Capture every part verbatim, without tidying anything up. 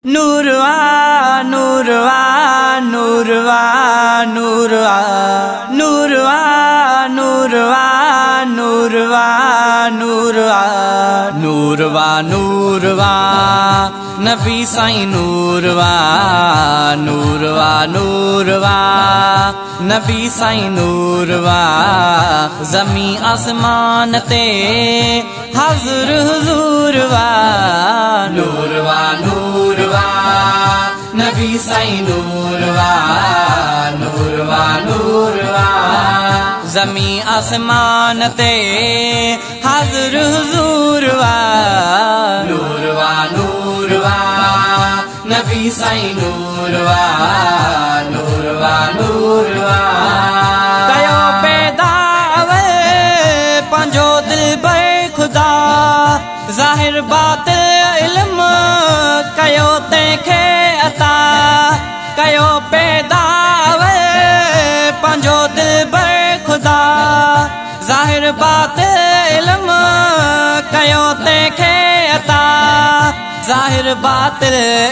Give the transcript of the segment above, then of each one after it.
नूरवा नूरवा नूरवा नूरवा नूरवा नूरवा नूरवा नूरवा नूरवा नूरवा नबी साईं नूरवा नूरवा नूरवा नबी साईं नूरवा ज़मी आसमान ते हाज़िर हुज़ूरवा नूरवा नूरवा नबी साईं नूरवा नूरवा नूरवा ज़मी आसमान ते हाज़िर हुज़ूरवा नूरवा नूरवा नबी साईं नूरवा नूरवा नूरवा कयो पैदा अवे पंहिंजो दिल बे खुदा ज़ाहिर बातिल इल्म कयो तंहिंखे अता कयो पैदा अवे पंहिंजो दिल बे खुदा ज़ाहिर बातिल इल्म कयो तंहिंखे अता ज़ाहिर बातिल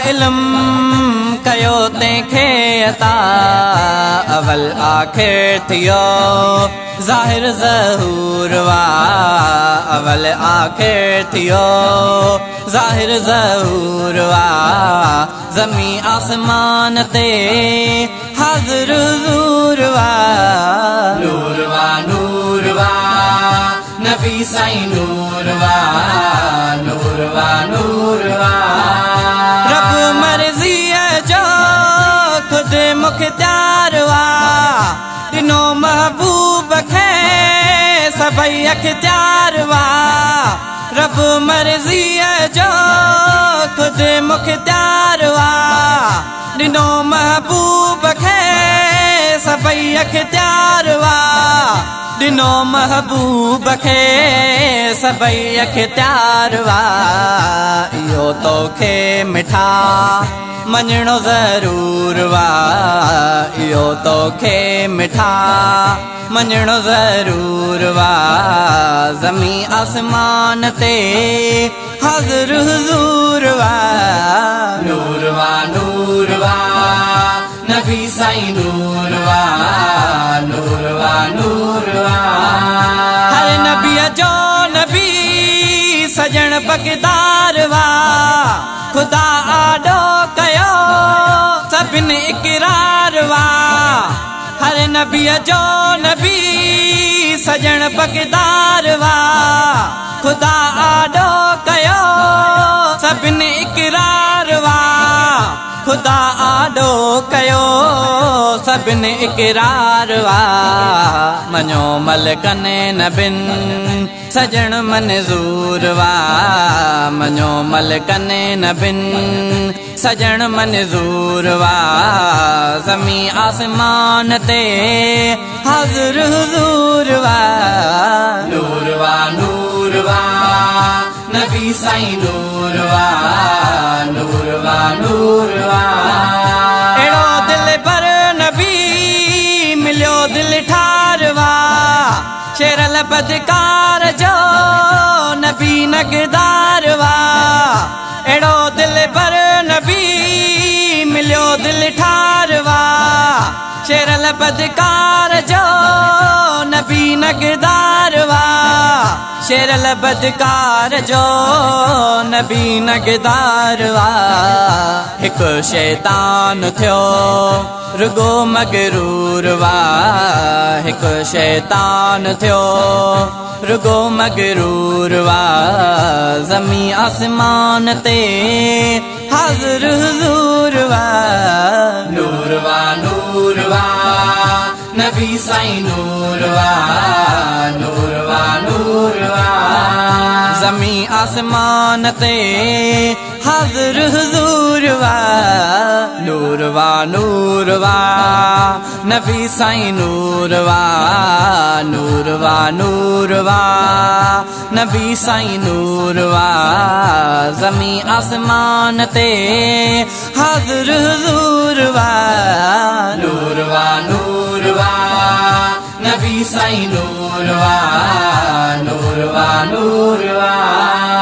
इल्म कयो तंहिंखे अता अवल आखिर थियो ज़ाहिर ज़हूरवा अवल आखिर थियो ज़ाहिर ज़हूरवा ज़मी आसमान ते हाज़िर हुज़ूरवा नूरवा नूरवा नबी साईं नूरवा नूरवा नूरवा रब मर्ज़ीअ जो ख़ुदि मुख्तियारवा ॾिनो महबूब खे सभई अख्तियारवा रब मर्ज़ीअ जो ख़ुदि मुख्तियारवा ॾिनो महबूब खे सभई अख्तियारवा ॾिनो महबूब खे सभई अख्तियारवा इहो तोखे मिठा मञणो ज़रूर वा इहो तोखे मिठा मञणो ज़रूर वा ज़मी आसमान ते हाज़िर हुज़ूर वा नूरवा नूरवा नबी साईं नूरवा नूरवा नूरवा हर नबीअ जो नबी सजण बगदारवा खुदा आॾो कयो सभिनी इक़रारवा हर नबीअ जो नबी सजण बगदारवा खुदा आॾो कयो सभिनी इक़रारवा खुदा आॾो कयो सभिनी इक़रारवा मञो मलकने नबिन सजण मंज़ूरवा मञो मलकने नबिन सजण मंज़ूरवा ज़मी आसमान ते हाज़िर हुज़ूरवा नूरवा नूरवा नबी साईं नूरवा नूरवा नूरवा अहिड़ो दिल पर नबी मिलियो दिल ठारवा शेरल बदकार जो नबी नगदारवा अहिड़ो दिल पर नबी मिलियो दिल ठारवा शेरल बदकार जो नबी नगदारवा शेरल बदकार जो नबी नगदारवा हिकु शैतान थियो रुगो मगरूरवा हिकु शैतान थियो रुगो मगरूरवा ज़मी आसमान ते हाज़िर हुज़ूरवा नूरवा नूरवा नबी साईं नूरवा नूरवा नूरवा ज़मी आसमान ते हाज़िर हुज़ूरवा नूरवा नूरवा नबी साईं नूरवा नूरवा नूरवा नबी साईं नूरवा ज़मी आसमान ते हाज़िर हुज़ूरवा नूरवा नूरवा नबी साईं नूरवा नूरवा नूरवा